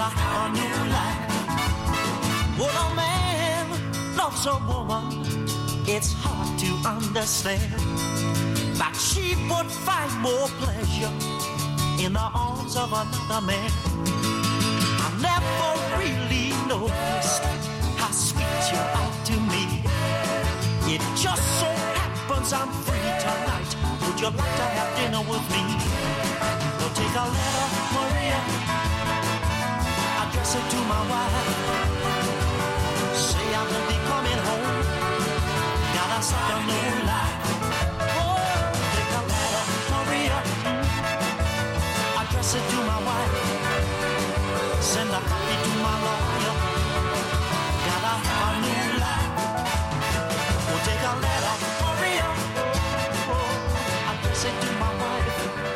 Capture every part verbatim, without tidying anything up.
gotta have a new life. When a man loves a woman, it's hard to understand that she would find more pleasure in the arms of another man. I never really noticed how sweet you are to me. It just so happens I'm free tonight. Would you like to have dinner with me? Well, take a letter, Maria, address it to my wife. Say I won't be coming home. Gotta start a new life. Oh, take a letter, Maria, address it to my wife. Send a copy to my lawyer. Gotta have a new life. We'll take a letter, Maria. Oh, address it to my wife.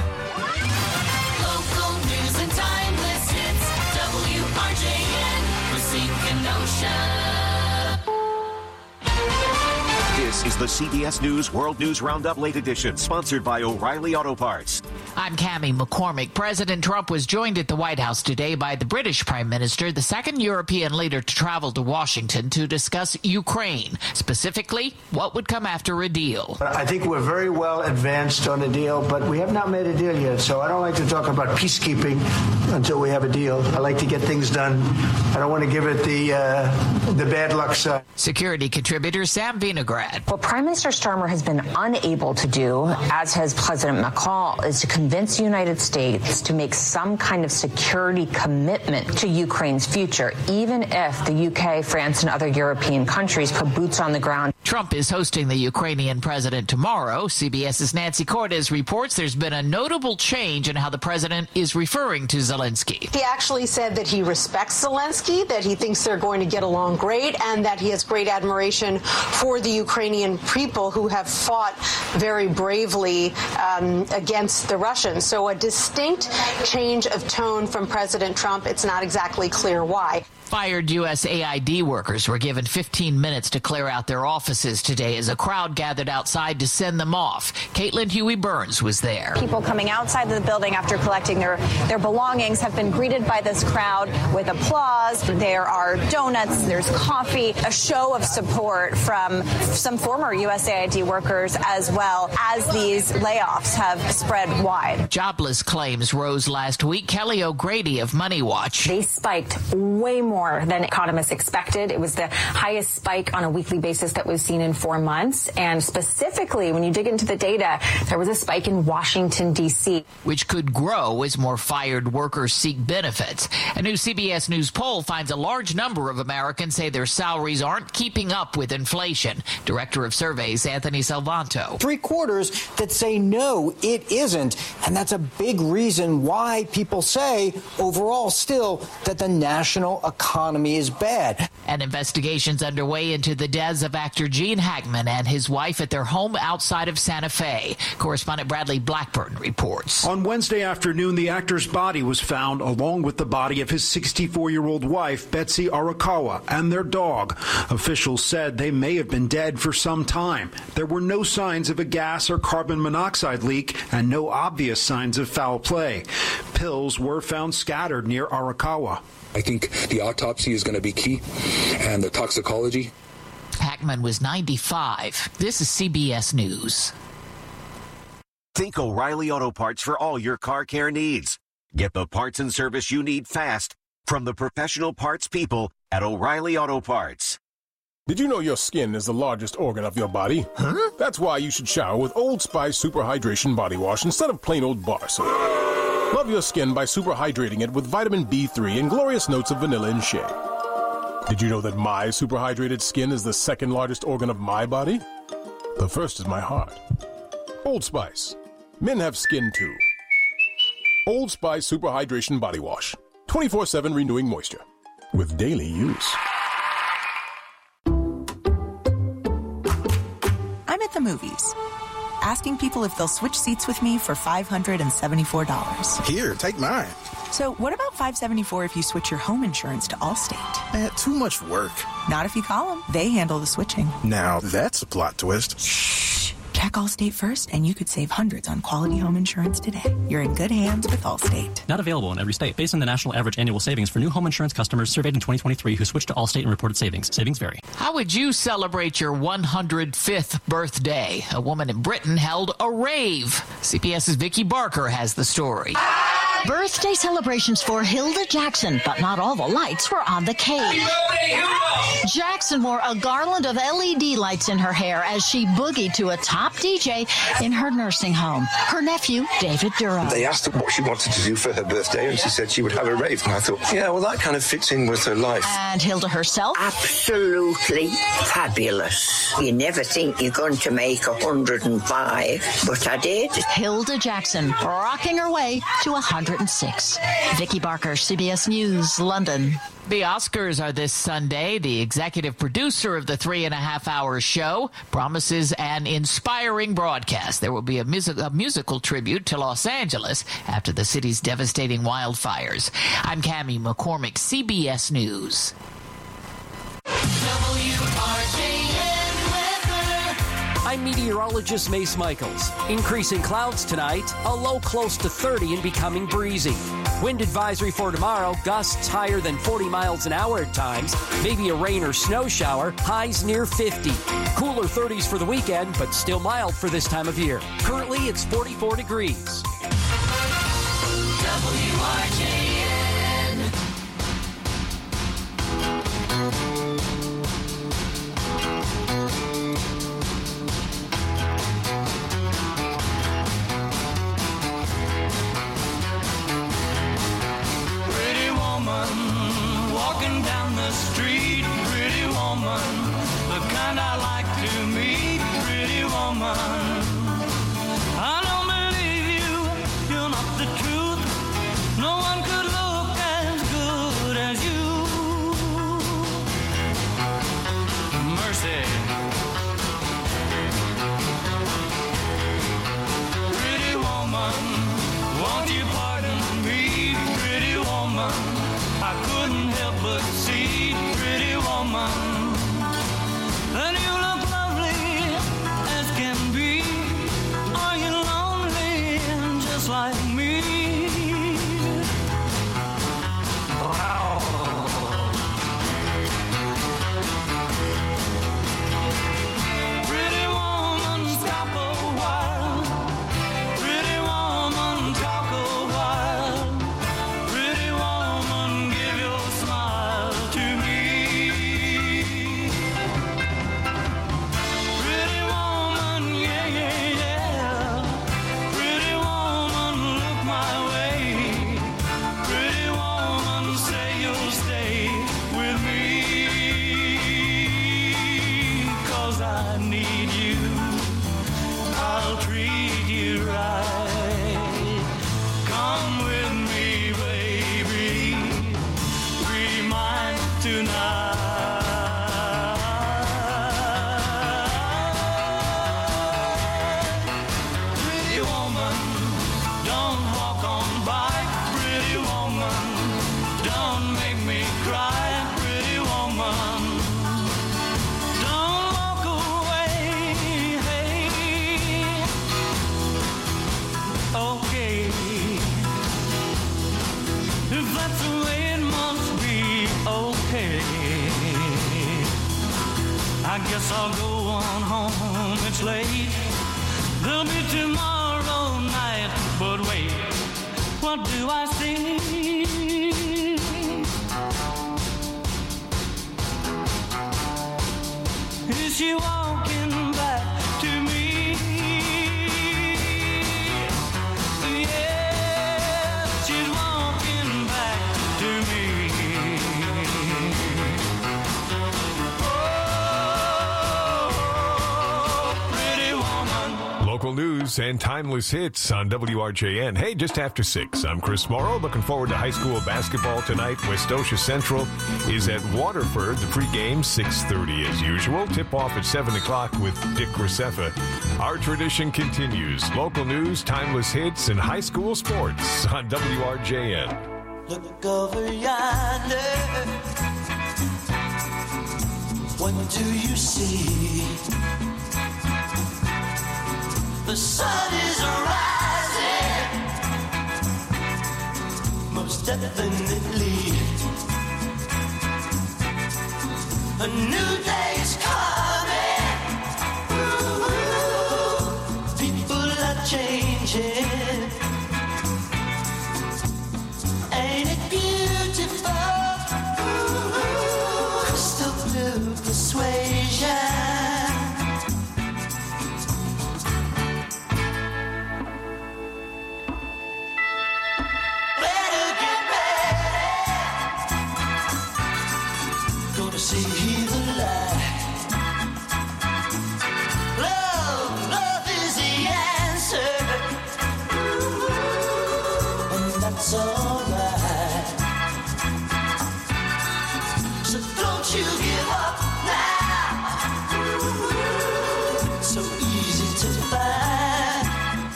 Local news and timeless hits. W R J N, Racine Kenosha. This is the C B S News World News Roundup Late Edition, sponsored by O'Reilly Auto Parts. I'm Cammie McCormick. President Trump was joined at the White House today by the British Prime Minister, the second European leader to travel to Washington to discuss Ukraine. Specifically, what would come after a deal. I think we're very well advanced on a deal, but we have not made a deal yet. So I don't like to talk about peacekeeping until we have a deal. I like to get things done. I don't want to give it the uh, the bad luck side. Security contributor Sam Vinograd. What Prime Minister Starmer has been unable to do, as has President Macron, is to convince the United States to make some kind of security commitment to Ukraine's future, even if the U K, France, and other European countries put boots on the ground. Trump is hosting the Ukrainian president tomorrow. CBS's Nancy Cortez reports there's been a notable change in how the president is referring to Zelensky. He actually said that he respects Zelensky, that he thinks they're going to get along great, and that he has great admiration for the Ukrainian people who have fought very bravely um, against the Russians. So a distinct change of tone from President Trump. It's not exactly clear why. Fired U S A I D workers were given fifteen minutes to clear out their offices today as a crowd gathered outside to send them off. Caitlin Huey Burns was there. People coming outside the building after collecting their, their belongings have been greeted by this crowd with applause. There are donuts, there's coffee, a show of support from some former U S A I D workers as well as these layoffs have spread wide. Jobless claims rose last week. Kelly O'Grady of Money Watch. They spiked way more than economists expected. It was the highest spike on a weekly basis that we've seen in four months. And specifically, when you dig into the data, there was a spike in Washington, D C, which could grow as more fired workers seek benefits. A new C B S News poll finds a large number of Americans say their salaries aren't keeping up with inflation. Director of Surveys, Anthony Salvanto. Three quarters that say no, it isn't. And that's a big reason why people say overall still that the national economy economy is bad. An investigation's underway into the deaths of actor Gene Hackman and his wife at their home outside of Santa Fe. Correspondent Bradley Blackburn reports. On Wednesday afternoon, the actor's body was found along with the body of his sixty-four-year-old wife, Betsy Arakawa, and their dog. Officials said they may have been dead for some time. There were no signs of a gas or carbon monoxide leak and no obvious signs of foul play. Pills were found scattered near Arakawa. I think the autopsy is going to be key, and the toxicology. Hackman was ninety-five. This is C B S News. Think O'Reilly Auto Parts for all your car care needs. Get the parts and service you need fast from the professional parts people at O'Reilly Auto Parts. Did you know your skin is the largest organ of your body? Huh? That's why you should shower with Old Spice Super Hydration Body Wash instead of plain old bar soap. Love your skin by super hydrating it with vitamin B three and glorious notes of vanilla and shea. Did you know that my super hydrated skin is the second largest organ of my body? The first is my heart. Old Spice. Men have skin too. Old Spice Super Hydration Body Wash. twenty-four seven renewing moisture. With daily use. I'm at the movies, asking people if they'll switch seats with me for five hundred seventy-four dollars. Here, take mine. So what about five hundred seventy-four dollars if you switch your home insurance to Allstate? Eh, too much work. Not if you call them. They handle the switching. Now, that's a plot twist. Shh. Check Allstate first, and you could save hundreds on quality home insurance today. You're in good hands with Allstate. Not available in every state. Based on the national average annual savings for new home insurance customers surveyed in twenty twenty-three who switched to Allstate and reported savings. Savings vary. How would you celebrate your one hundred fifth birthday? A woman in Britain held a rave. CBS's Vicki Barker has the story. Birthday celebrations for Hilda Jackson, but not all the lights were on the cake. Jackson wore a garland of L E D lights in her hair as she boogied to a top D J in her nursing home. Her nephew, David Durham. They asked her what she wanted to do for her birthday, and she said she would have a rave. And I thought, yeah, well, that kind of fits in with her life. And Hilda herself? Absolutely fabulous. You never think you're going to make one hundred five, but I did. Hilda Jackson, rocking her way to one hundred six. Vicki Barker, C B S News, London. The Oscars are this Sunday. The executive producer of the three and a half hour show promises an inspiring broadcast. There will be a, mus- a musical tribute to Los Angeles after the city's devastating wildfires. I'm Cammie McCormick, C B S News. W R J N weather. I'm meteorologist Mace Michaels. Increasing clouds tonight, a low close to thirty and becoming breezy. Wind advisory for tomorrow, gusts higher than forty miles an hour at times, maybe a rain or snow shower, highs near fifty. Cooler thirties for the weekend, but still mild for this time of year. Currently, it's forty-four degrees. W R J N. Pretty woman, walking down the street. Pretty woman, the kind I like to meet. Pretty woman, I don't believe you, you're not the truth. No one could look as good as you. Mercy. Pretty woman, won't you pardon me? Pretty woman, I couldn't help but see. Pretty woman, and you look lovely as can be. Are you lonely just like me? Wow. Pretty woman, stop a while. Pretty woman, talk a while. Pretty woman, give your smile to me. Pretty woman, yeah, yeah, yeah. Pretty woman, look my way. Pretty woman, say you'll stay with me. 'Cause I need you. I'll treat you right. Come with me, baby. Be mine tonight. Pretty woman, don't walk on by. Pretty woman, don't make me cry. Pretty woman, don't walk away. Hey. Okay. If that's the way it must be, okay. I guess I'll go on home, it's late. There'll be tomorrow night, but wait, what do I see? Is she walking back to me? Yeah, she's walking back to me. Oh, pretty woman. Local news and timeless hits on W R J N. Hey, just after six. I'm Chris Morrow. Looking forward to high school basketball tonight. Westosha Central is at Waterford. The pregame six thirty as usual. Tip-off at seven o'clock with Dick Graceffa. Our tradition continues. Local news, timeless hits, and high school sports on W R J N. Look over yonder. What do you see? The sun is rising, most definitely. A new day is coming. Ooh, people are changing. Ain't it beautiful? Ooh, crystal blue persuasion. See the light. Love, love is the answer, and that's alright. So don't you give up now. So easy to find.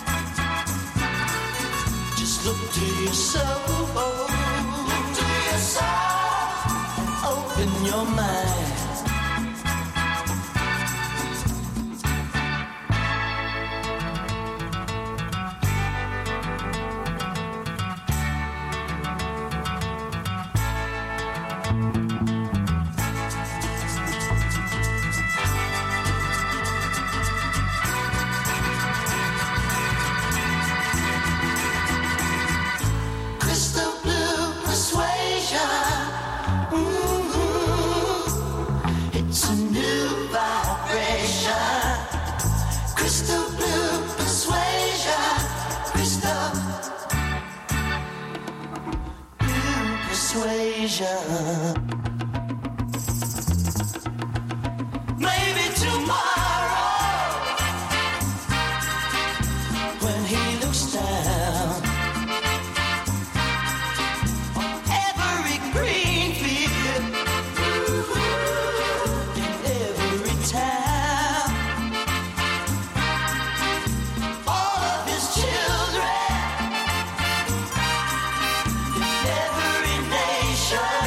Just look to your soul. Look to your soul and open your mind. Crystal blue persuasion. Mm-hmm. It's a new vibration. Crystal blue persuasion. Crystal blue persuasion. Maybe tomorrow, when he looks down on every green field in every town, all of his children in every nation,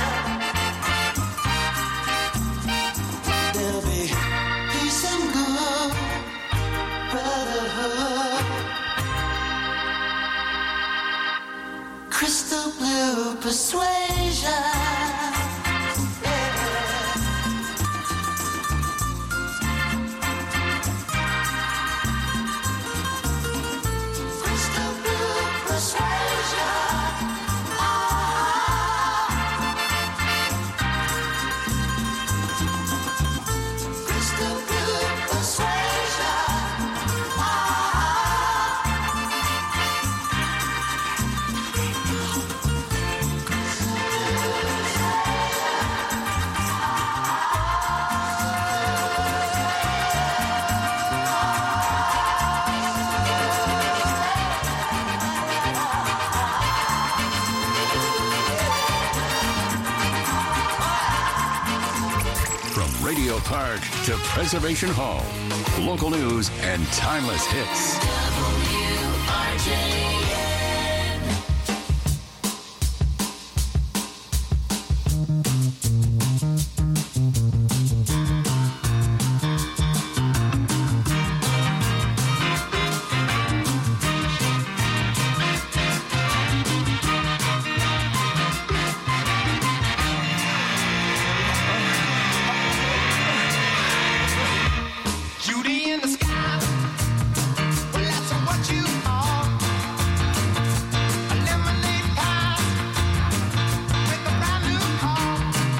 there'll be peace and good brotherhood. Crystal blue persuasion. Crystal blue persuasion. Ah. Crystal blue persuasion. Ah. From Radio Park to Preservation Hall, local news and timeless hits. W R J N. Judy in the sky. Well, that's what you are. A lemonade pie with a brand new car.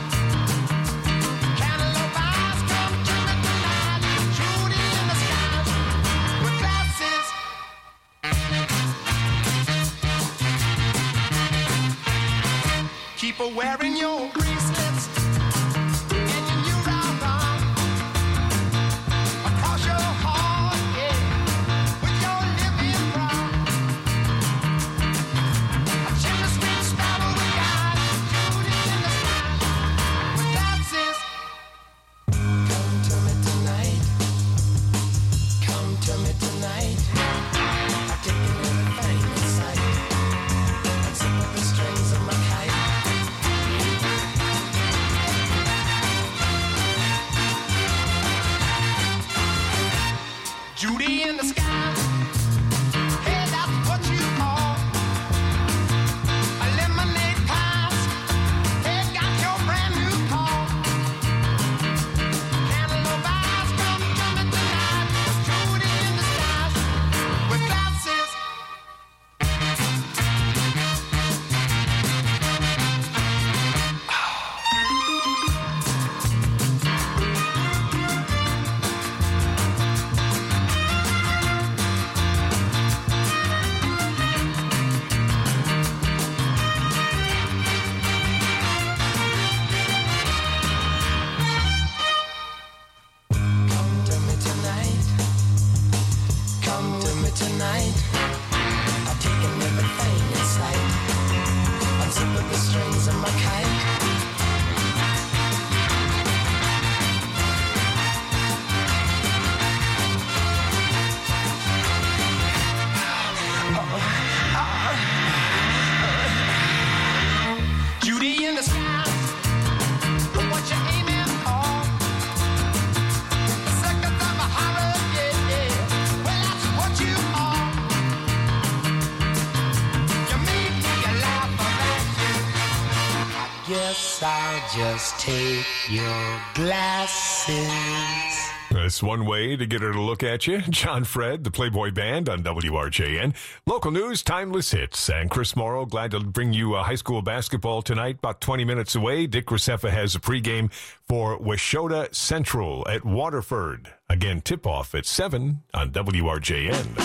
Cantaloupe eyes come to me tonight. Judy in the sky with glasses. Keep her wearing your bracelets and your new round on. Across your heart, yeah, with your living brown. A chimney sweet sparrow with God, Judy in the sky, with glasses. Come to me tonight. Come to me tonight. I've taken everything in sight. Zip up the strings of my kite. guess I'll just take your glasses. That's one way to get her to look at you. John Fred, the Playboy Band on W R J N. Local news, timeless hits. And Chris Morrow, glad to bring you uh, high school basketball tonight. About twenty minutes away, Dick Graceffa has a pregame for Waushota Central at Waterford. Again, tip-off at seven on W R J N.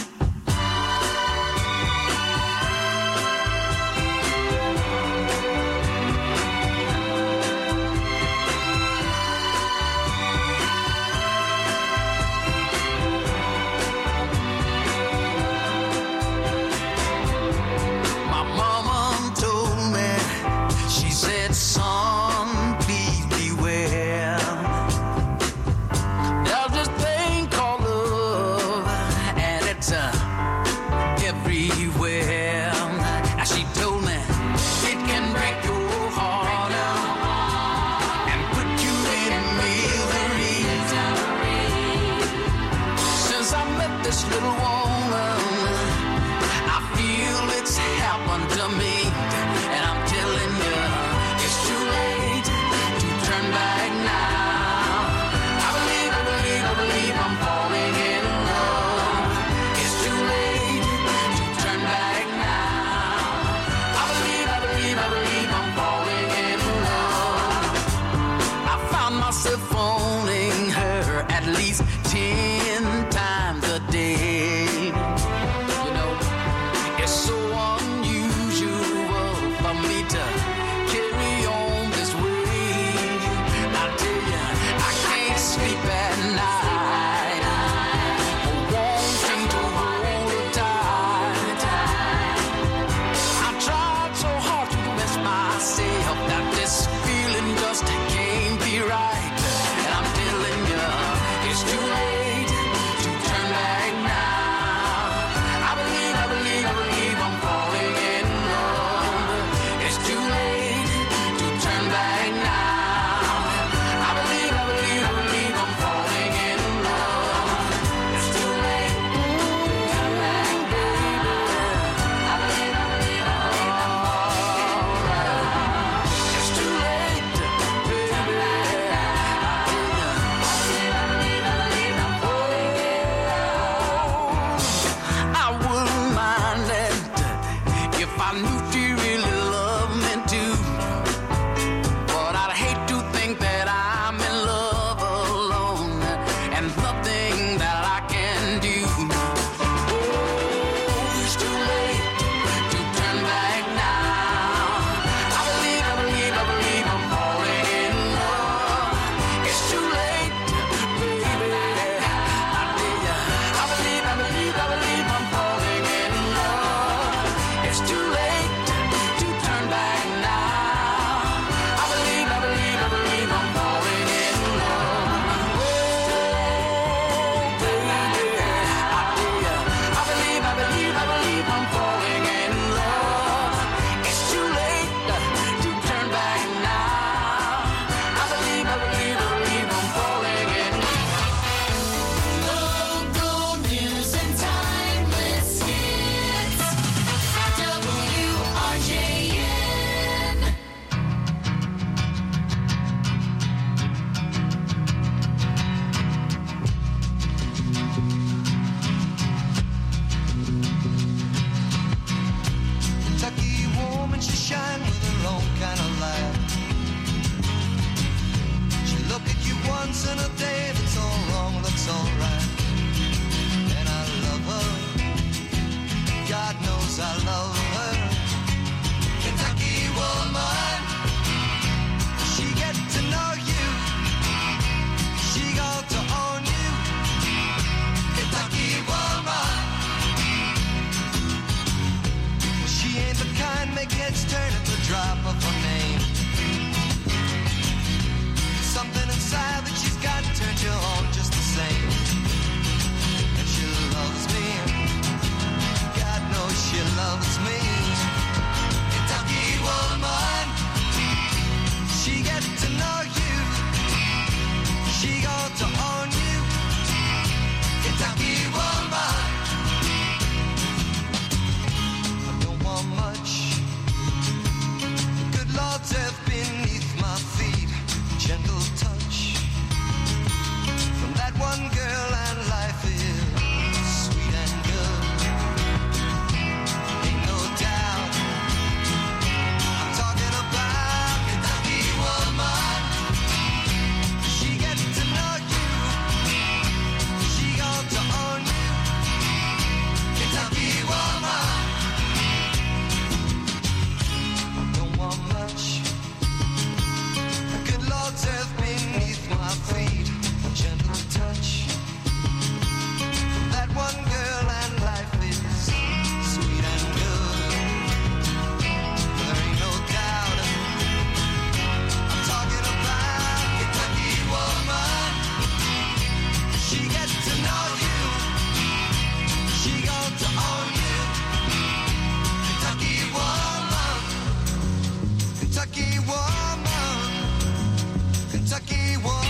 woman, Kentucky woman.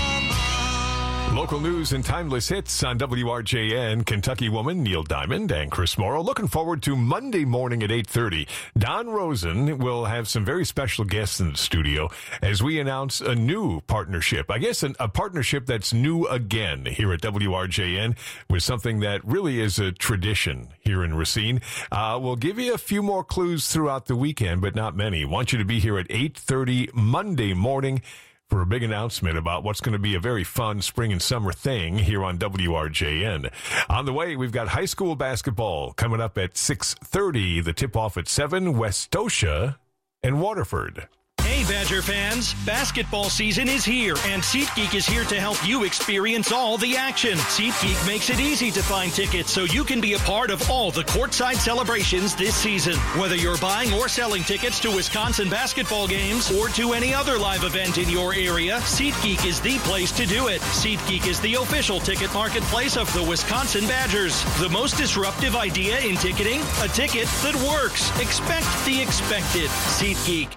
Local news and timeless hits on W R J N. Kentucky woman Neil Diamond and Chris Morrow. Looking forward to Monday morning at eight thirty. Don Rosen will have some very special guests in the studio as we announce a new partnership. I guess an, a partnership that's new again here at W R J N with something that really is a tradition here in Racine. Uh, we'll give you a few more clues throughout the weekend, but not many. Want you to be here at eight thirty Monday morning for a big announcement about what's going to be a very fun spring and summer thing here on W R J N. On the way, we've got high school basketball coming up at six thirty. The tip-off at seven, Westosha and Waterford. Hey, Badger fans, basketball season is here, and SeatGeek is here to help you experience all the action. SeatGeek makes it easy to find tickets so you can be a part of all the courtside celebrations this season. Whether you're buying or selling tickets to Wisconsin basketball games or to any other live event in your area, SeatGeek is the place to do it. SeatGeek is the official ticket marketplace of the Wisconsin Badgers. The most disruptive idea in ticketing? A ticket that works. Expect the expected. SeatGeek.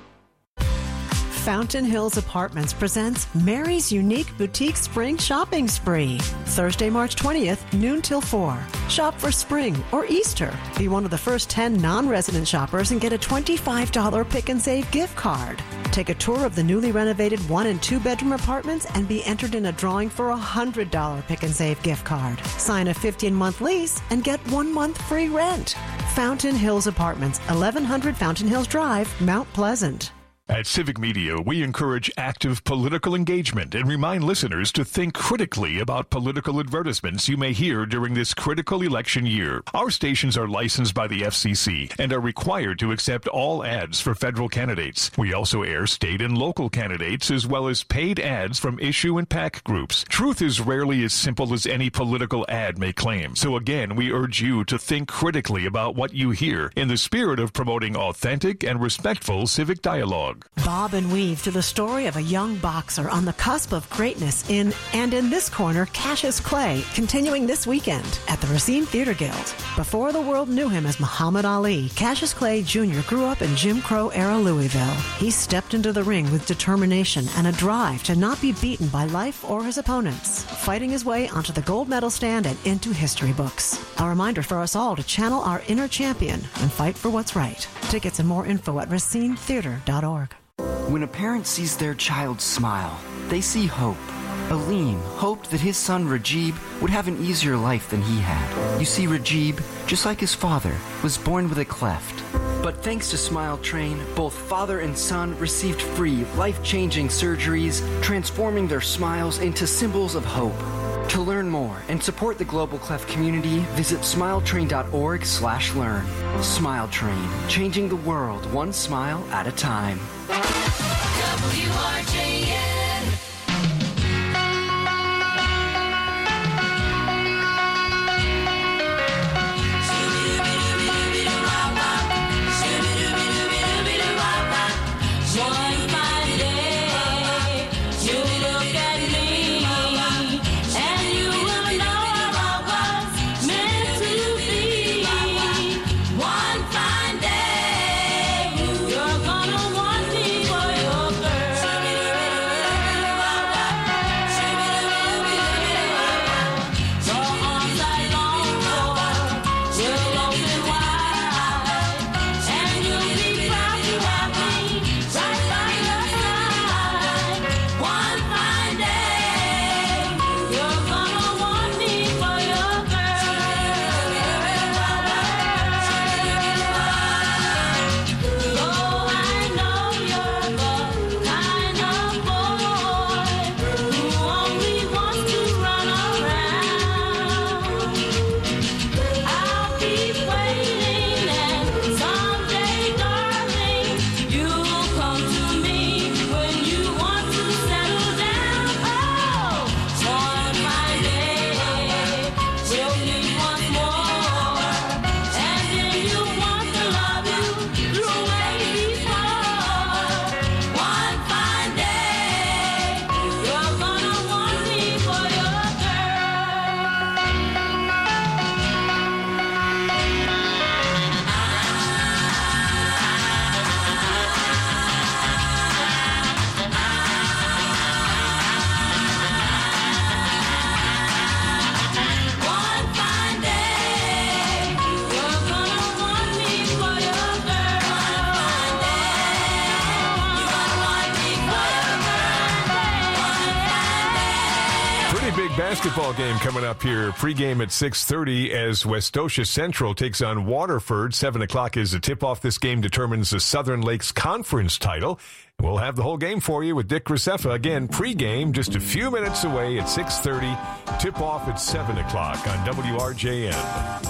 Fountain Hills Apartments presents Mary's Unique Boutique Spring Shopping Spree. Thursday, March twentieth, noon till four. Shop for spring or Easter. Be one of the first ten non-resident shoppers and get a twenty-five dollars pick and save gift card. Take a tour of the newly renovated one and two bedroom apartments and be entered in a drawing for a one hundred dollars pick and save gift card. Sign a fifteen month lease and get one month free rent. Fountain Hills Apartments, eleven hundred Fountain Hills Drive, Mount Pleasant. At Civic Media, we encourage active political engagement and remind listeners to think critically about political advertisements you may hear during this critical election year. Our stations are licensed by the F C C and are required to accept all ads for federal candidates. We also air state and local candidates as well as paid ads from issue and PAC groups. Truth is rarely as simple as any political ad may claim. So again, we urge you to think critically about what you hear in the spirit of promoting authentic and respectful civic dialogue. Bob and weave through the story of a young boxer on the cusp of greatness in And in This Corner, Cassius Clay, continuing this weekend at the Racine Theater Guild. Before the world knew him as Muhammad Ali, Cassius Clay Junior grew up in Jim Crow-era Louisville. He stepped into the ring with determination and a drive to not be beaten by life or his opponents, fighting his way onto the gold medal stand and into history books. A reminder for us all to channel our inner champion and fight for what's right. Tickets and more info at racine theater dot org. When a parent sees their child smile, they see hope. Aleem hoped that his son Rajib would have an easier life than he had. You see, Rajib, just like his father, was born with a cleft. But thanks to Smile Train, both father and son received free, life-changing surgeries, transforming their smiles into symbols of hope. To learn more and support the Global Cleft community, visit smiletrain dot org slash learn. Smile Train, changing the world one smile at a time. W R J N. One fine day, you're gonna want me for big basketball game coming up here. Pre-game at six thirty as Westosha Central takes on Waterford. seven o'clock is the tip-off. This game determines the Southern Lakes Conference title. We'll have the whole game for you with Dick Graceffa. Again, pre-game just a few minutes away at six thirty. Tip-off at seven o'clock on W R J N.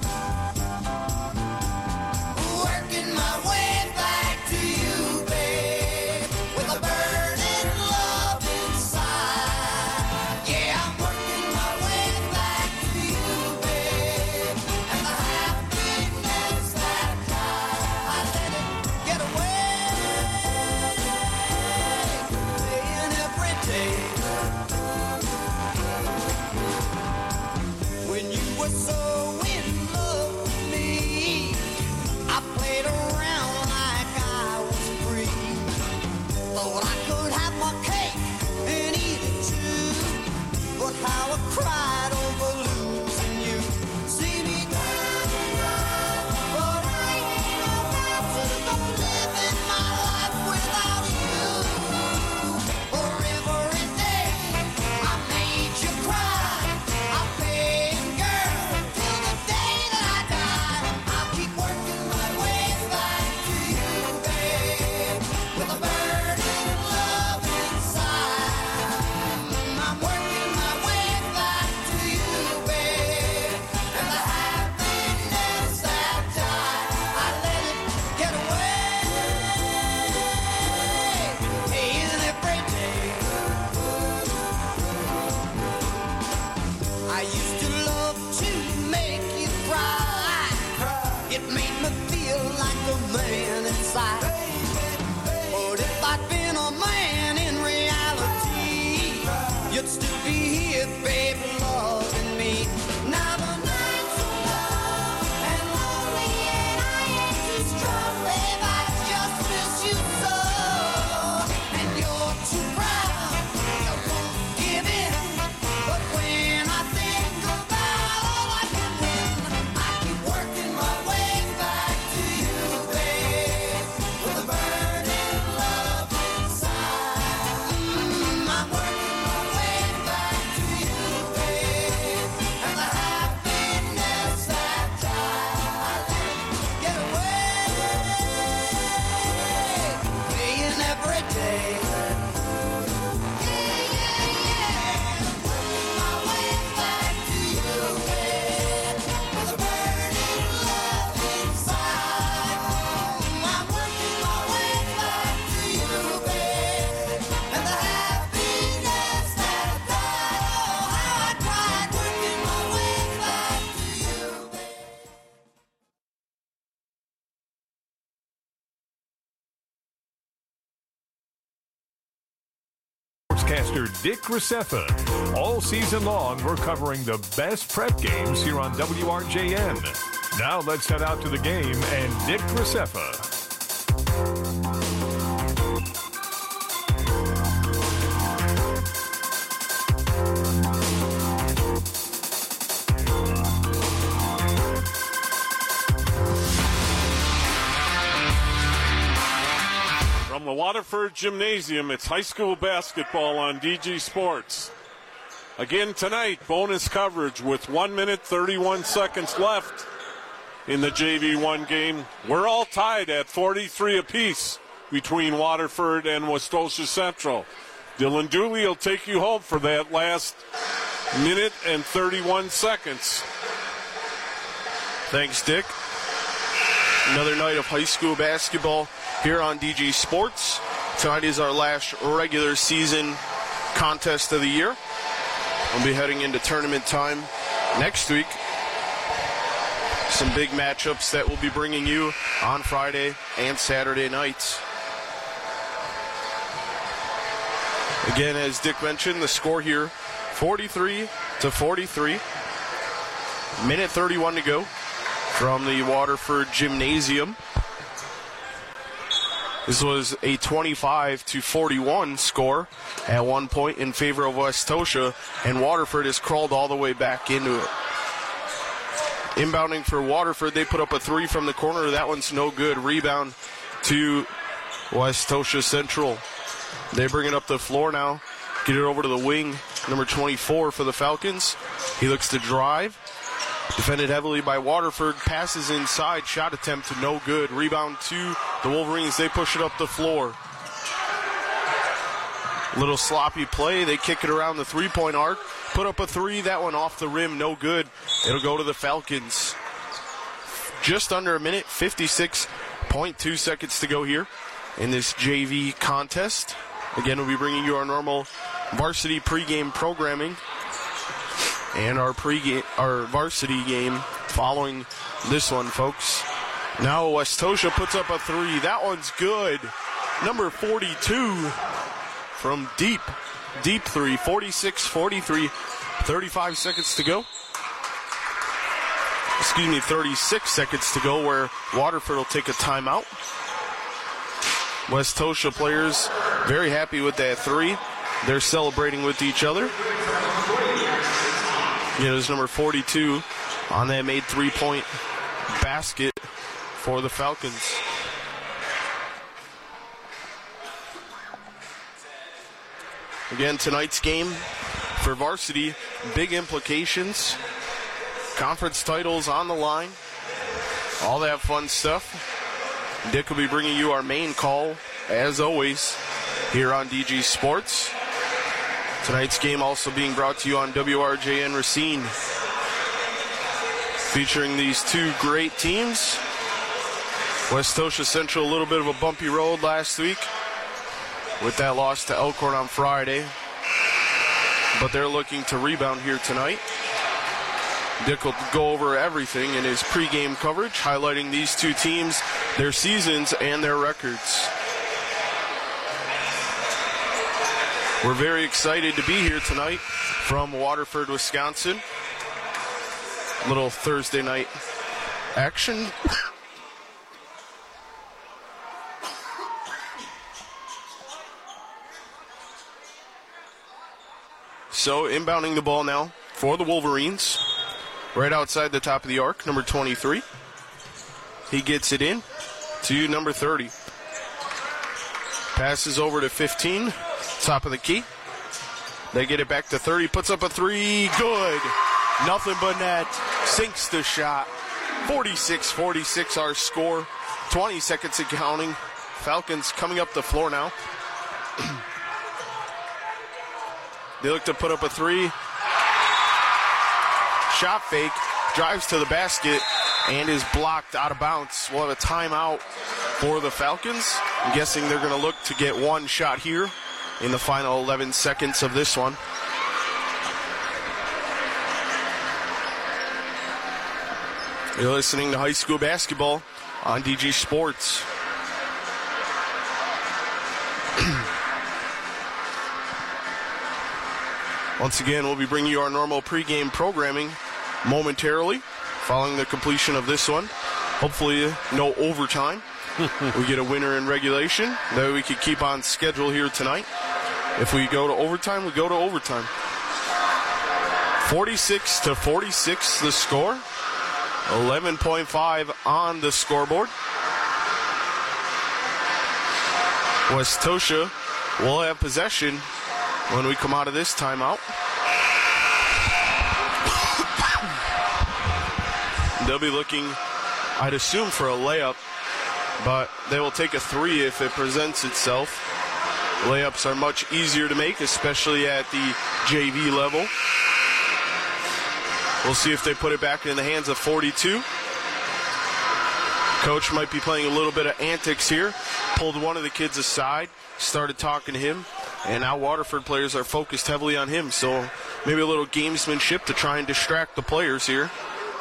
Sportscaster Dick Graceffa. All season long, we're covering the best prep games here on W R J N. Now let's head out to the game and Dick Graceffa. From the Waterford Gymnasium, it's high school basketball on D G Sports. Again tonight, bonus coverage with one minute, thirty-one seconds left in the J V one game. We're all tied at forty-three apiece between Waterford and Westosha Central. Dylan Dooley will take you home for that last minute and thirty-one seconds. Thanks, Dick. Another night of high school basketball here on D G Sports. Tonight is our last regular season contest of the year. We'll be heading into tournament time next week. Some big matchups that we'll be bringing you on Friday and Saturday nights. Again, as Dick mentioned, the score here, forty-three to forty-three. Minute thirty-one to go from the Waterford Gymnasium. This was a twenty-five to forty-one score at one point in favor of Westosha, and Waterford has crawled all the way back into it. Inbounding for Waterford, they put up a three from the corner. That one's no good. Rebound to Westosha Central. They bring it up the floor now. Get it over to the wing number twenty-four for the Falcons. He looks to drive. Defended heavily by Waterford. Passes inside. Shot attempt no good. Rebound to the Wolverines. They push it up the floor. Little sloppy play. They kick it around the three-point arc. Put up a three. That one off the rim. No good. It'll go to the Falcons. Just under a minute. fifty-six point two seconds to go here in this J V contest. Again, we'll be bringing you our normal varsity pregame programming and our pregame, our varsity game following this one, folks. Now Westosha puts up a three. That one's good. Number forty-two from deep, deep three. forty-six forty-three. thirty-five seconds to go. Excuse me, thirty-six seconds to go, where Waterford will take a timeout. Westosha players very happy with that three. They're celebrating with each other. You know, there's number forty-two on that made three-point basket for the Falcons. Again, tonight's game for varsity, big implications. Conference titles on the line. All that fun stuff. Dick will be bringing you our main call, as always, here on D G Sports. Tonight's game also being brought to you on W R J N Racine. Featuring these two great teams. Westosha Central, a little bit of a bumpy road last week with that loss to Elkhorn on Friday. But they're looking to rebound here tonight. Dick will go over everything in his pregame coverage, highlighting these two teams, their seasons, and their records. We're very excited to be here tonight from Waterford, Wisconsin. Little Thursday night action. So inbounding the ball now for the Wolverines. Right outside the top of the arc, number twenty-three. He gets it in to number thirty. Passes over to fifteen, top of the key. They get it back to thirty, puts up a three, good. Nothing but net, sinks the shot. forty-six forty-six our score, twenty seconds and counting. Falcons coming up the floor now. They look to put up a three. Shot fake, drives to the basket, and is blocked out of bounds. We'll have a timeout for the Falcons. I'm guessing they're going to look to get one shot here in the final eleven seconds of this one. You're listening to high school basketball on D G Sports. Once again, we'll be bringing you our normal pregame programming momentarily following the completion of this one. Hopefully no overtime. We get a winner in regulation. That way we can keep on schedule here tonight. If we go to overtime, we go to overtime. forty-six to forty-six the score. eleven point five on the scoreboard. Westosha will have possession when we come out of this timeout. They'll be looking, I'd assume, for a layup, but they will take a three if it presents itself. Layups are much easier to make, especially at the J V level. We'll see if they put it back in the hands of forty-two. Coach might be playing a little bit of antics here. Pulled one of the kids aside, started talking to him, and now Waterford players are focused heavily on him, so maybe a little gamesmanship to try and distract the players here.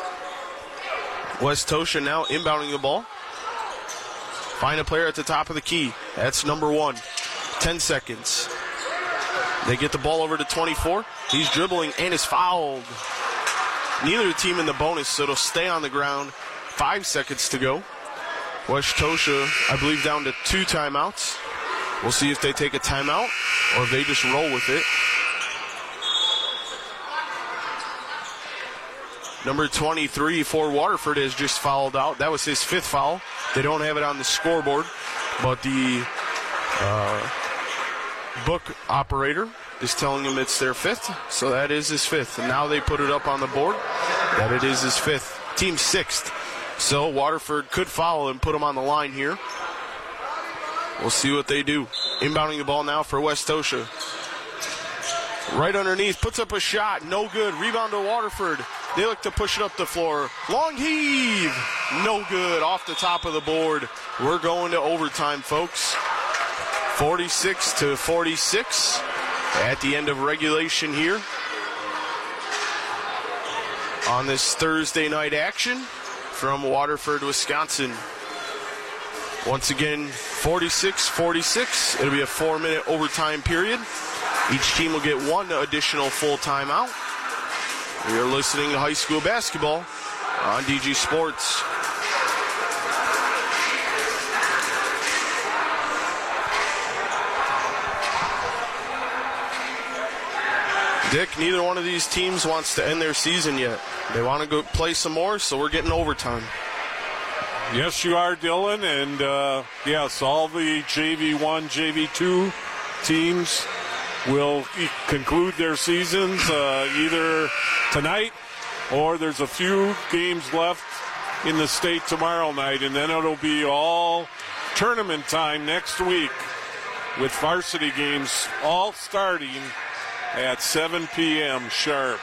Westosha now inbounding the ball. Find a player at the top of the key. That's number one. Ten seconds. They get the ball over to twenty-four. He's dribbling and is fouled. Neither team in the bonus, so it'll stay on the ground. Five seconds to go. Westosha, I believe, down to two timeouts. We'll see if they take a timeout or if they just roll with it. Number twenty-three for Waterford has just fouled out. That was his fifth foul. They don't have it on the scoreboard, but the uh, book operator is telling him it's their fifth, so that is his fifth. And now they put it up on the board that it is his fifth. Team sixth. So Waterford could foul and put him on the line here. We'll see what they do. Inbounding the ball now for Westosha. Right underneath, puts up a shot, no good. Rebound to Waterford. They look to push it up the floor. Long heave, no good. Off the top of the board. We're going to overtime, folks. forty-six to forty-six at the end of regulation here on this Thursday night action from Waterford, Wisconsin. Once again, forty-six forty-six. It'll be a four-minute overtime period. Each team will get one additional full timeout. We are listening to high school basketball on D G Sports. Dick, neither one of these teams wants to end their season yet. They want to go play some more, so we're getting overtime. Yes, you are, Dylan. And, uh, yes, all the J V one, J V two teams will e- conclude their seasons uh, either tonight or there's a few games left in the state tomorrow night, and then it'll be all tournament time next week with varsity games all starting at seven p.m. sharp.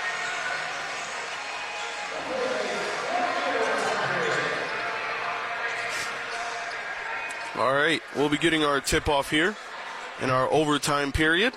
All right, we'll be getting our tip-off here in our overtime period.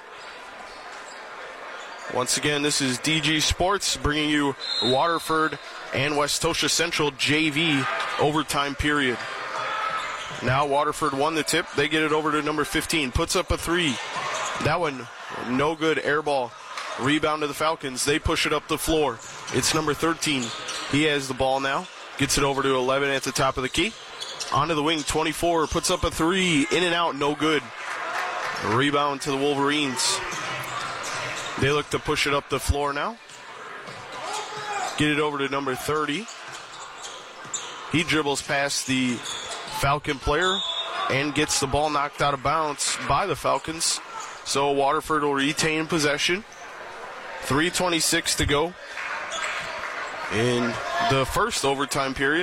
Once again, this is D G Sports bringing you Waterford and Westosha Central J V overtime period. Now Waterford won the tip. They get it over to number fifteen. Puts up a three. That one, no good. Air ball. Rebound to the Falcons. They push it up the floor. It's number thirteen. He has the ball now. Gets it over to eleven at the top of the key. Onto the wing, twenty-four. Puts up a three. In and out, no good. Rebound to the Wolverines. They look to push it up the floor now. Get it over to number thirty. He dribbles past the Falcon player and gets the ball knocked out of bounds by the Falcons. So Waterford will retain possession. three twenty-six to go in the first overtime period.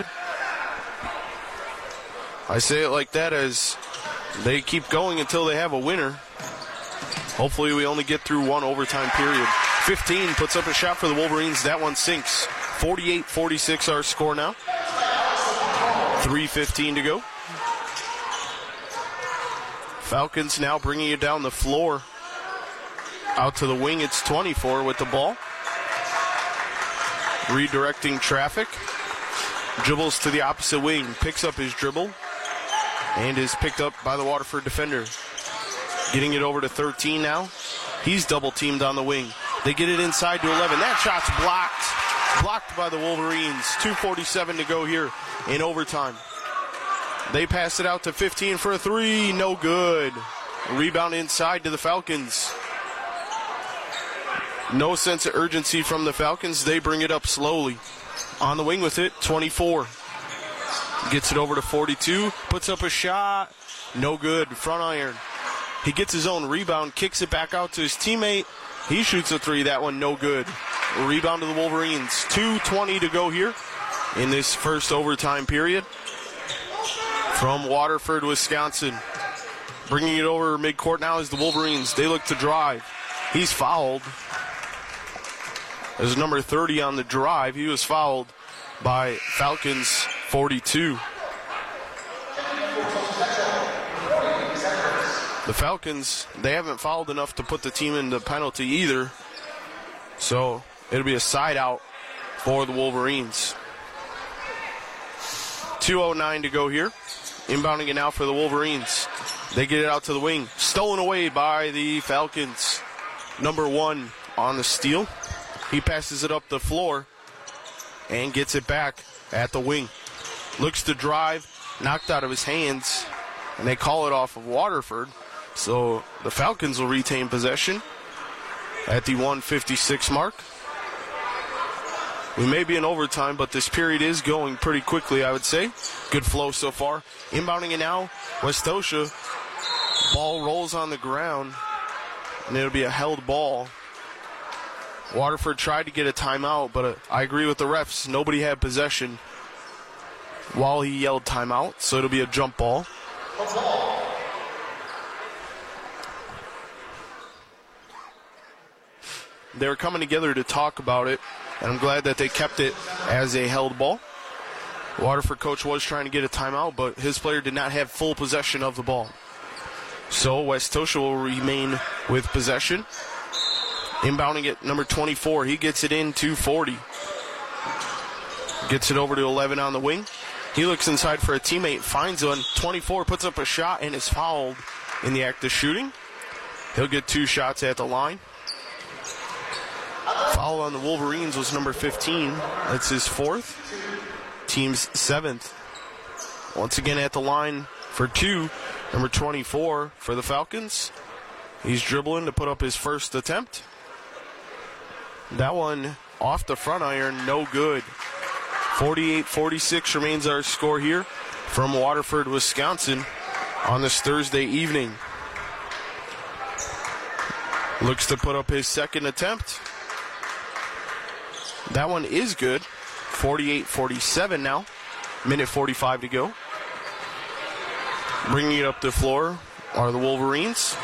I say it like that as they keep going until they have a winner. Hopefully we only get through one overtime period. fifteen puts up a shot for the Wolverines. That one sinks. forty-eight forty-six our score now. three fifteen to go. Falcons now bringing it down the floor. Out to the wing, it's twenty-four with the ball. Redirecting traffic. Dribbles to the opposite wing. Picks up his dribble. And is picked up by the Waterford defender. Getting it over to thirteen now. He's double teamed on the wing. They get it inside to eleven. That shot's blocked. Blocked by the Wolverines. two forty-seven to go here in overtime. They pass it out to fifteen for a three. No good. Rebound inside to the Falcons. No sense of urgency from the Falcons. They bring it up slowly. On the wing with it, twenty-four. Gets it over to forty-two. Puts up a shot. No good. Front iron. He gets his own rebound, kicks it back out to his teammate. He shoots a three. That one no good. Rebound to the Wolverines. two twenty to go here in this first overtime period. From Waterford, Wisconsin. Bringing it over midcourt now is the Wolverines. They look to drive. He's fouled. There's number thirty on the drive. He was fouled by Falcons forty-two. The Falcons, they haven't fouled enough to put the team into penalty either. So it'll be a side out for the Wolverines. two oh nine to go here. Inbounding it now for the Wolverines. They get it out to the wing. Stolen away by the Falcons. Number one on the steal. He passes it up the floor and gets it back at the wing. Looks to drive. Knocked out of his hands. And they call it off of Waterford. So the Falcons will retain possession at the one fifty-six mark. We may be in overtime, but this period is going pretty quickly, I would say. Good flow so far. Inbounding it now, Westosha. Ball rolls on the ground. and it'll be a held ball. Waterford tried to get a timeout, but uh, I agree with the refs. Nobody had possession while he yelled timeout, so it'll be a jump ball. They were coming together to talk about it, and I'm glad that they kept it as a held ball. Waterford coach was trying to get a timeout, but his player did not have full possession of the ball. So West Tosha will remain with possession. Inbounding at number twenty-four. He gets it in to forty. Gets it over to eleven on the wing. He looks inside for a teammate, finds one. twenty-four puts up a shot and is fouled in the act of shooting. He'll get two shots at the line. Foul on the Wolverines was number fifteen. That's his fourth. Team's seventh. Once again at the line for two, number twenty-four for the Falcons. He's dribbling to put up his first attempt. That one off the front iron, no good. forty-eight forty-six remains our score here from Waterford, Wisconsin on this Thursday evening. Looks to put up his second attempt. That one is good. forty-eight forty-seven now. Minute forty-five to go. Bringing it up the floor are the Wolverines.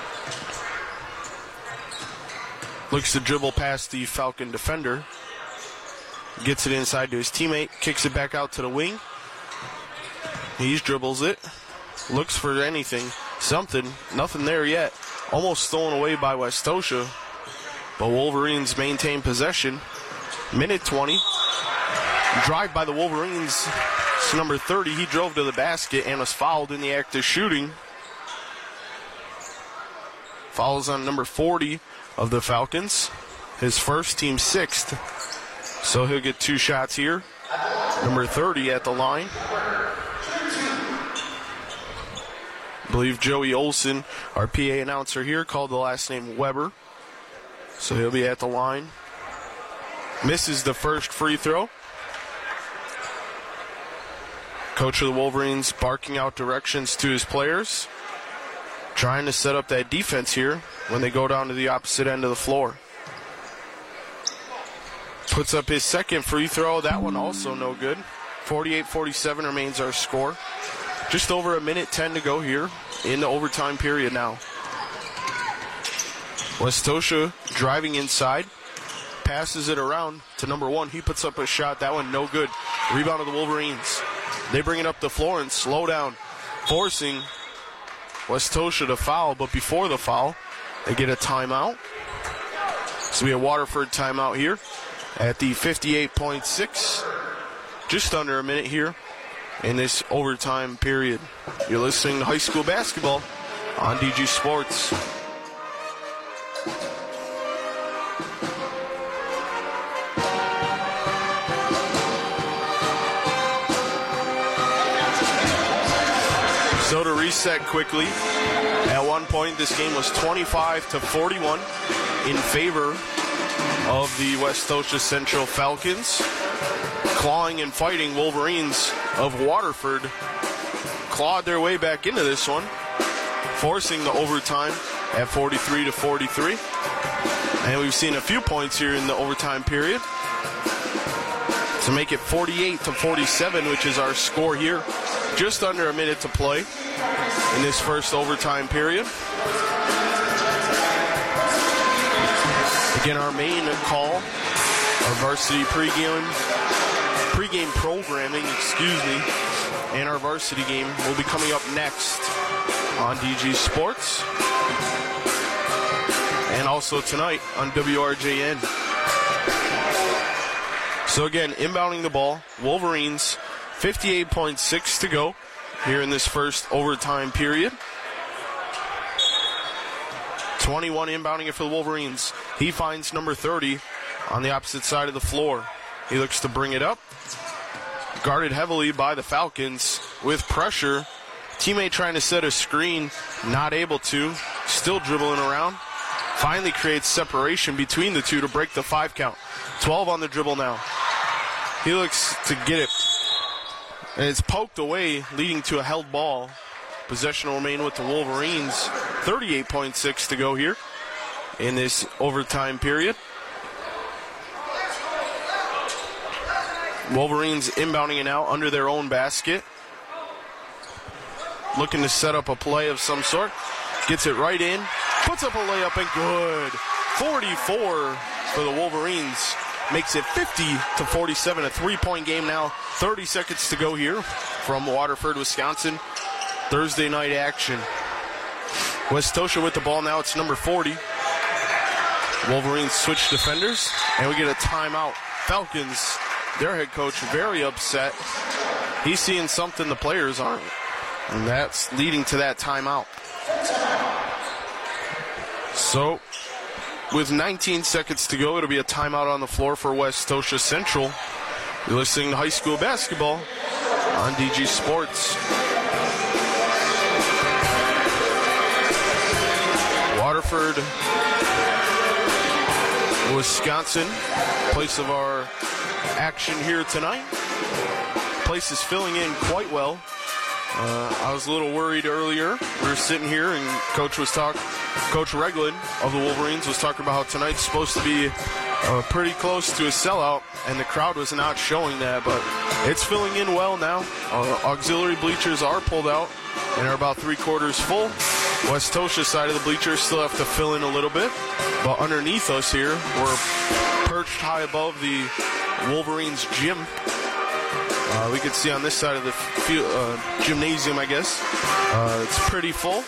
Looks to dribble past the Falcon defender. Gets it inside to his teammate. Kicks it back out to the wing. He dribbles it. Looks for anything. Something. Nothing there yet. Almost stolen away by West Tosha. But Wolverines maintain possession. Minute twenty. Drive by the Wolverines. It's number thirty. He drove to the basket and was fouled in the act of shooting. Fouls on number forty of the Falcons. His first, team sixth. So he'll get two shots here. Number thirty at the line. I believe Joey Olson, our P A announcer here, called the last name Weber. So he'll be at the line. Misses the first free throw. Coach of the Wolverines barking out directions to his players. Trying to set up that defense here when they go down to the opposite end of the floor. Puts up his second free throw. That one also no good. forty-eight forty-seven remains our score. Just over a minute ten to go here in the overtime period now. West Tosha driving inside. Passes it around to number one. He puts up a shot. That one no good. Rebound of the Wolverines. They bring it up the floor and slow down, forcing West Tosha to foul. But before the foul, they get a timeout. This will be a Waterford timeout here at the fifty-eight point six. Just under a minute here in this overtime period. You're listening to high school basketball on D G Sports. So to reset quickly, at one point this game was twenty-five to forty-one in favor of the West Tosha Central Falcons. Clawing and fighting Wolverines of Waterford clawed their way back into this one, forcing the overtime at forty-three to forty-three. And we've seen a few points here in the overtime period to make it forty-eight to forty-seven, which is our score here. Just under a minute to play in this first overtime period. Again, our main call, our varsity pregame, pregame programming, excuse me, and our varsity game will be coming up next on D G Sports. And also tonight on W R J N. So again, inbounding the ball, Wolverines, fifty-eight point six to go here in this first overtime period. twenty-one inbounding it for the Wolverines. He finds number thirty on the opposite side of the floor. He looks to bring it up. Guarded heavily by the Falcons with pressure. Teammate trying to set a screen, not able to. Still dribbling around. Finally creates separation between the two to break the five count. twelve on the dribble now. He looks to get it. And it's poked away, leading to a held ball. Possession will remain with the Wolverines. thirty-eight point six to go here in this overtime period. Wolverines inbounding it out under their own basket. Looking to set up a play of some sort. Gets it right in. Puts up a layup and good. forty-four for the Wolverines. Makes it fifty to forty-seven. A three-point game now. thirty seconds to go here from Waterford, Wisconsin. Thursday night action. Westosha with the ball now. It's number forty. Wolverines switch defenders. And we get a timeout. Falcons, their head coach, very upset. He's seeing something the players aren't. And that's leading to that timeout. So, with nineteen seconds to go, it'll be a timeout on the floor for Westosha Central. You're listening to high school basketball on D G Sports. Waterford, Wisconsin, place of our action here tonight. Place is filling in quite well. Uh, I was a little worried earlier. We were sitting here and Coach was talking. Coach Regland of the Wolverines was talking about how tonight's supposed to be uh, pretty close to a sellout, and the crowd was not showing that, but it's filling in well now. Uh, auxiliary bleachers are pulled out and are about three quarters full. Westosha side of the bleachers still have to fill in a little bit, but underneath us here, we're perched high above the Wolverines gym. Uh, we can see on this side of the field, uh, gymnasium, I guess. Uh, it's pretty full.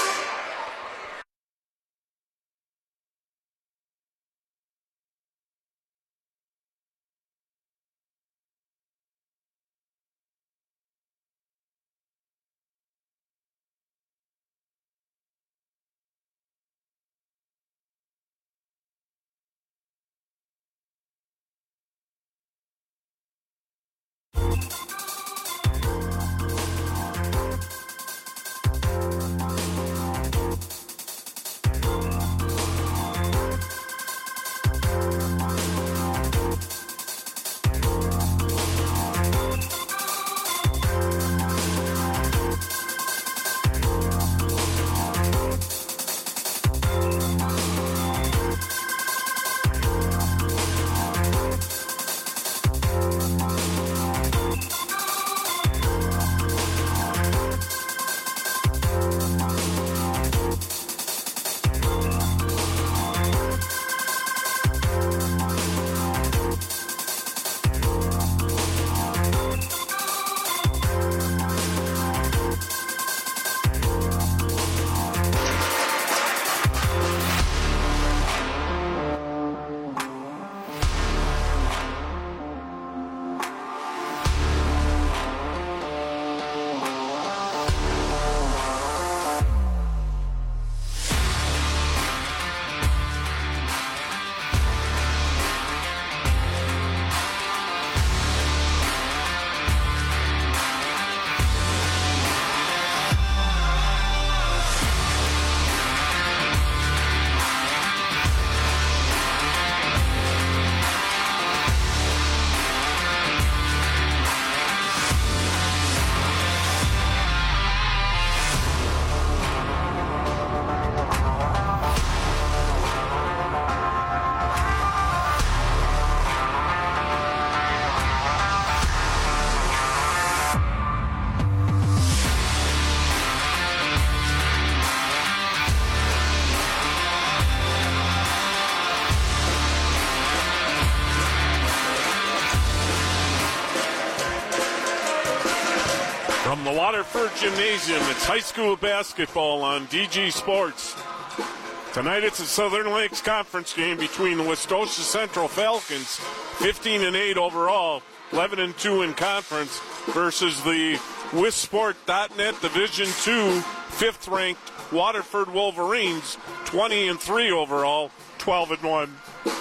From the Waterford Gymnasium, it's high school basketball on D G Sports. Tonight it's a Southern Lakes Conference game between the Westosha Central Falcons, fifteen and eight overall, eleven and two in conference, versus the Wisport dot net Division two, fifth-ranked Waterford Wolverines, twenty and three overall, twelve and one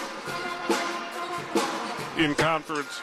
in conference.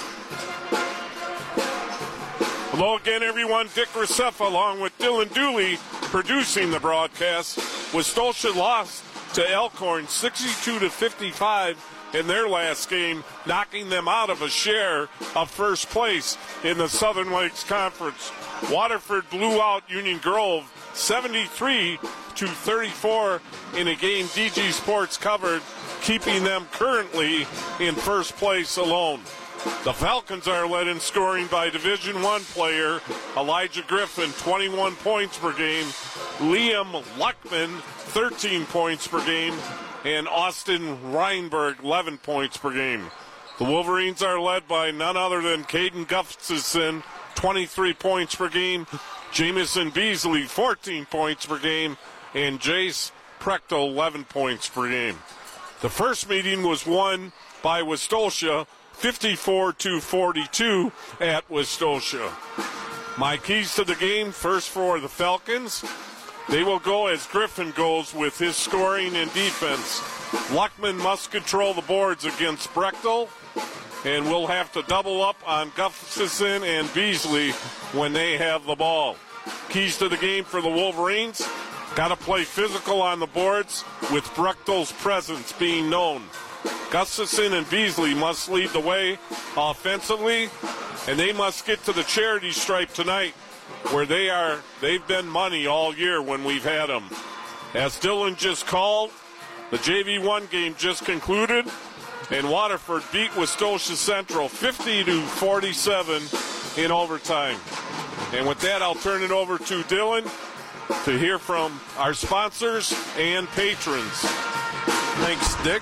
Hello again, everyone. Dick Racefa along with Dylan Dooley producing the broadcast. Westosha lost to Elkhorn sixty-two to fifty-five in their last game, knocking them out of a share of first place in the Southern Lakes Conference. Waterford blew out Union Grove seventy-three to thirty-four in a game D G Sports covered, keeping them currently in first place alone. The Falcons are led in scoring by Division One player Elijah Griffin, twenty-one points per game, Liam Luckman, thirteen points per game, and Austin Reinberg, eleven points per game. The Wolverines are led by none other than Caden Gustafson, twenty-three points per game, Jamison Beasley, fourteen points per game, and Jace Prechtel, eleven points per game. The first meeting was won by Westosha, fifty-four to forty-two at Westosha. My keys to the game, first for the Falcons. They will go as Griffin goes with his scoring and defense. Luckman must control the boards against Brechtel, and we'll have to double up on Gustafson and Beasley when they have the ball. Keys to the game for the Wolverines, got to play physical on the boards with Brechtel's presence being known. Gustafson and Beasley must lead the way offensively, and they must get to the charity stripe tonight, where they are, they've been money all year when we've had them. As Dylan just called, the J V one game just concluded, and Waterford beat Westosha Central fifty to forty-seven in overtime. And with that, I'll turn it over to Dylan to hear from our sponsors and patrons. Thanks, Dick.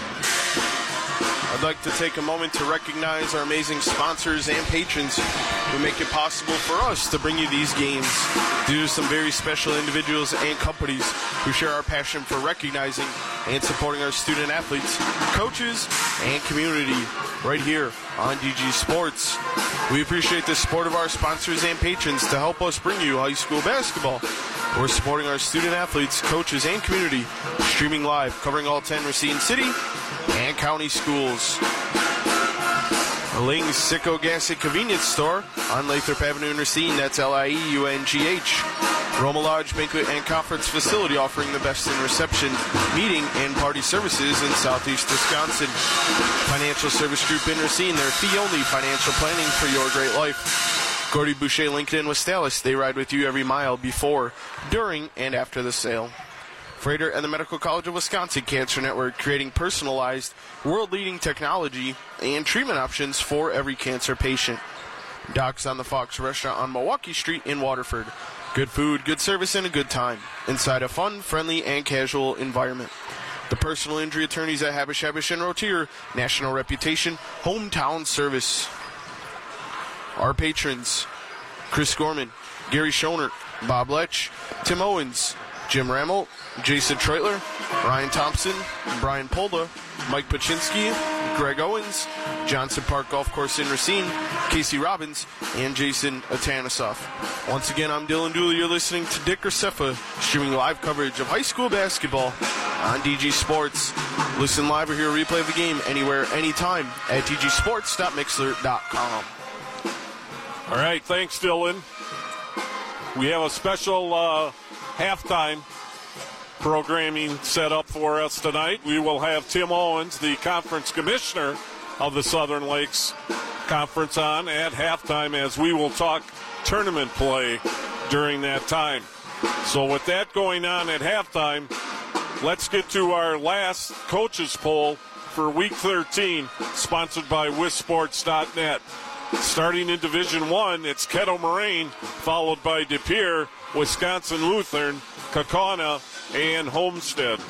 I'd like to take a moment to recognize our amazing sponsors and patrons who make it possible for us to bring you these games due to some very special individuals and companies who share our passion for recognizing and supporting our student athletes, coaches, and community right here on D G Sports. We appreciate the support of our sponsors and patrons to help us bring you high school basketball. We're supporting our student athletes, coaches, and community, streaming live, covering all ten Racine City and county schools. Ling's Sicko Gas and Convenience Store on Lathrop Avenue in Racine. That's L I E U N G H. Roma Lodge Banquet and Conference Facility, offering the best in reception, meeting, and party services in southeast Wisconsin. Financial Service Group in Racine, their fee-only financial planning for your great life. Gordy Boucher Lincoln and Westalis, they ride with you every mile before, during, and after the sale. Freighter and the Medical College of Wisconsin Cancer Network, creating personalized, world-leading technology and treatment options for every cancer patient. Doc's on the Fox Restaurant on Milwaukee Street in Waterford. Good food, good service, and a good time inside a fun, friendly, and casual environment. The personal injury attorneys at Habish, Habish, and Rotier, national reputation, hometown service. Our patrons, Chris Gorman, Gary Schoner, Bob Lech, Tim Owens, Jim Rammel, Jason Treutler, Ryan Thompson, Brian Polda, Mike Paczynski, Greg Owens, Johnson Park Golf Course in Racine, Casey Robbins, and Jason Atanasoff. Once again, I'm Dylan Dooley. You're listening to Dick Graceffa, streaming live coverage of high school basketball on D G Sports. Listen live or hear a replay of the game anywhere, anytime at d g sports dot mixler dot com. All right, thanks, Dylan. We have a special uh, halftime programming set up for us tonight. We will have Tim Owens, the conference commissioner of the Southern Lakes Conference, on at halftime, as we will talk tournament play during that time. So with that going on at halftime, let's get to our last coaches poll for week thirteen, sponsored by Wis Sports dot net. Starting in Division One, it's Kettle Moraine, followed by De Pere, Wisconsin Lutheran, Kaukauna, and Homestead.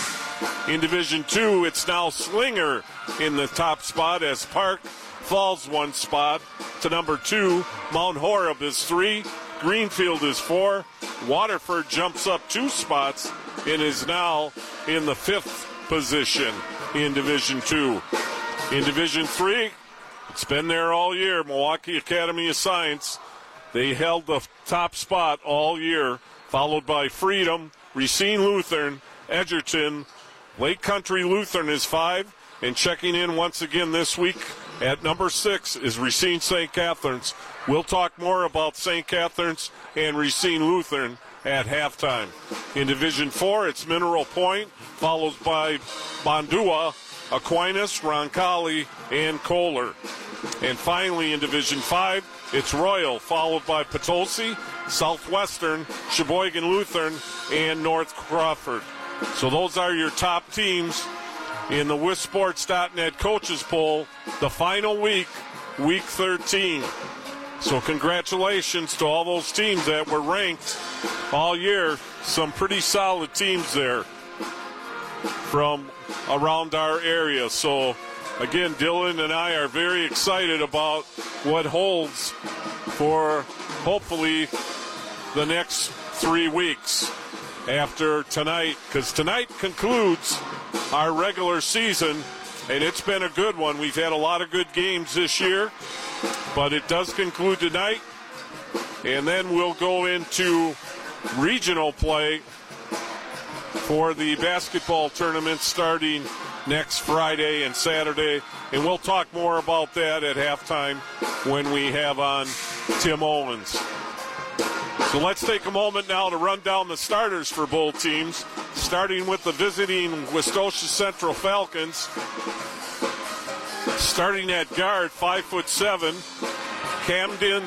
In Division Two, it's now Slinger in the top spot as Park falls one spot to number two. Mount Horeb is three. Greenfield is four. Waterford jumps up two spots and is now in the fifth position in Division Two. In Division Three, it's been there all year. Milwaukee Academy of Science, they held the top spot all year, followed by Freedom, Racine Lutheran, Edgerton. Lake Country Lutheran is five, and checking in once again this week at number six is Racine Saint Catherine's. We'll talk more about Saint Catherine's and Racine Lutheran at halftime. In Division Four, it's Mineral Point, followed by Bondua, Aquinas, Roncalli, and Kohler. And finally, in Division Five, it's Royal, followed by Potosi, Southwestern, Sheboygan Lutheran, and North Crawford. So those are your top teams in the W I S Sports dot net coaches poll, the final week, week thirteen. So congratulations to all those teams that were ranked all year. Some pretty solid teams there from around our area. So again, Dylan and I are very excited about what holds for hopefully the next three weeks after tonight, because tonight concludes our regular season, and it's been a good one. We've had a lot of good games this year, but it does conclude tonight, and then we'll go into regional play for the basketball tournament starting next Friday and Saturday, and we'll talk more about that at halftime when we have on Tim Owens. So let's take a moment now to run down the starters for both teams, starting with the visiting Westosha Central Falcons. Starting at guard, five foot seven, Camden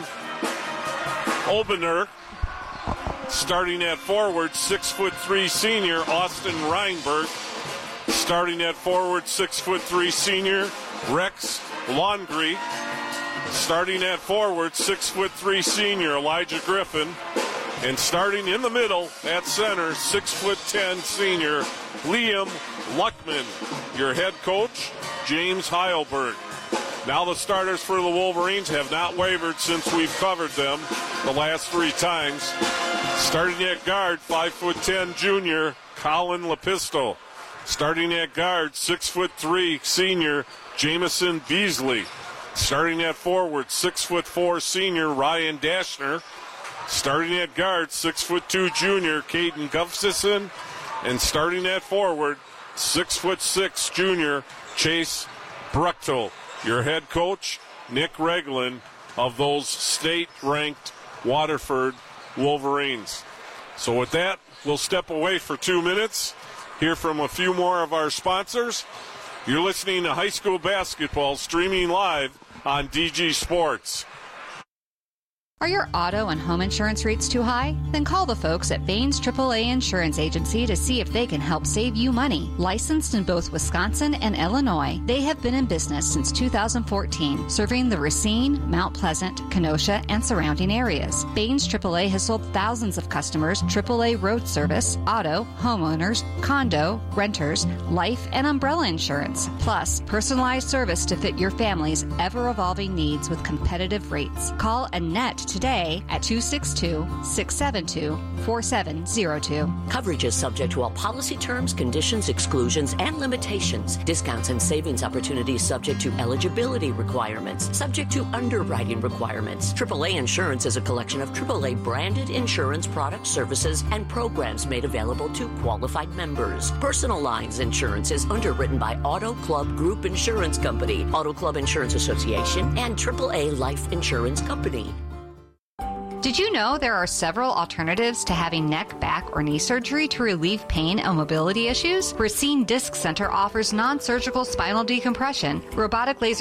Obener. Starting at forward, six foot three senior Austin Reinberg. Starting at forward, six foot three senior Rex Laundry. Starting at forward, six foot three senior Elijah Griffin. And starting in the middle at center, six foot ten senior Liam Luckman. Your head coach, James Heilberg. Now the starters for the Wolverines have not wavered since we've covered them the last three times. Starting at guard, five foot ten junior Colin Lepisto. Starting at guard, six foot three senior Jamison Beasley. Starting at forward, six foot four senior Ryan Dashner. Starting at guard, six foot two junior Caden Gustafson. And starting at forward, six foot six junior Chase Bruchtel. Your head coach, Nick Reglan, of those state-ranked Waterford Wolverines. So with that, we'll step away for two minutes, hear from a few more of our sponsors. You're listening to high school basketball streaming live on D G Sports. Are your auto and home insurance rates too high? Then call the folks at Baines triple A Insurance Agency to see if they can help save you money. Licensed in both Wisconsin and Illinois, they have been in business since two thousand fourteen, serving the Racine, Mount Pleasant, Kenosha, and surrounding areas. Baines triple A has sold thousands of customers triple A road service, auto, homeowners, condo, renters, life, and umbrella insurance, plus personalized service to fit your family's ever-evolving needs with competitive rates. Call Annette today at two six two, six seven two, four seven zero two. Coverage is subject to all policy terms, conditions, exclusions, and limitations. Discounts and savings opportunities subject to eligibility requirements, subject to underwriting requirements. triple A Insurance is a collection of triple A branded insurance products, services, and programs made available to qualified members. Personal Lines Insurance is underwritten by Auto Club Group Insurance Company, Auto Club Insurance Association, and triple A Life Insurance Company. Did you know there are several alternatives to having neck, back, or knee surgery to relieve pain and mobility issues? Racine Disc Center offers non-surgical spinal decompression, robotic laser